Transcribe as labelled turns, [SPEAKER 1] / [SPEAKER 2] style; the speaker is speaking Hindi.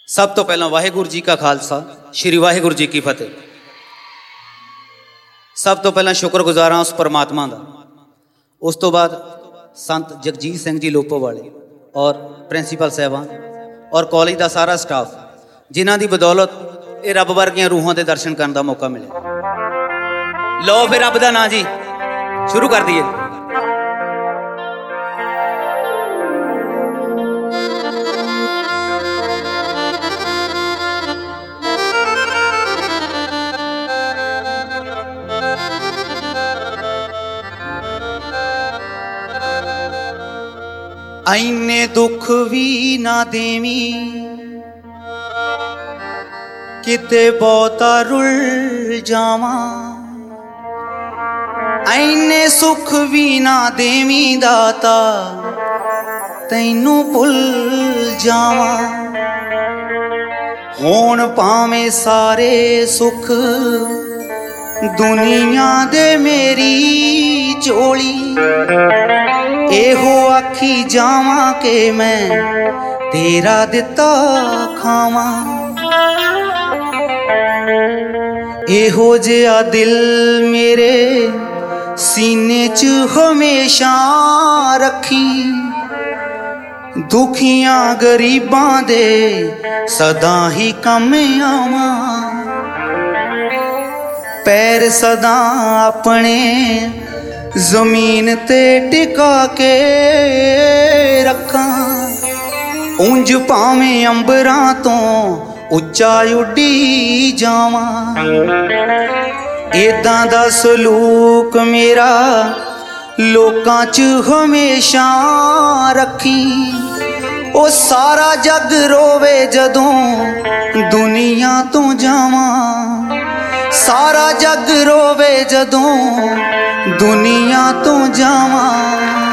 [SPEAKER 1] सब तो पहला वाहेगुरु जी का खालसा श्री वाहेगुरु जी की फतेह। सब तो पहला शुक्रगुजार हाँ उस परमात्मा का। उस तो बाद संत जगजीत सिंह जी लोपो वाले और प्रिंसीपल साहबान और कॉलेज का सारा स्टाफ जिन्हों की बदौलत ये रब वर्गियां रूहां के दर्शन करने का मौका मिले। लो फिर रब का नाम जी शुरू कर दिए। आईने दुख भी ना देवी किते बहुता रुल जावा। आईने सुख भी ना देवी दाता तैनू भुल जावा। होण पावे सारे सुख दुनिया दे मेरी चोली। एहो आखी जावा के मैं तेरा दिता खावा। एहो जिया दिल मेरे सीने च हमेशा रखी। दुखियां गरीबां दे सदा ही कम आवा। पैर सदा अपने जमीन ते टिका के रखा। उंज भावें अंबरां तो उच्चा उड्डी जावा। इदां दा सलूक मेरा लोकां च हमेशा रखी। ओ सारा जग रोवे जदों दुनिया तो जावा। सारा जग रोवे जदों दुनिया तो जावा।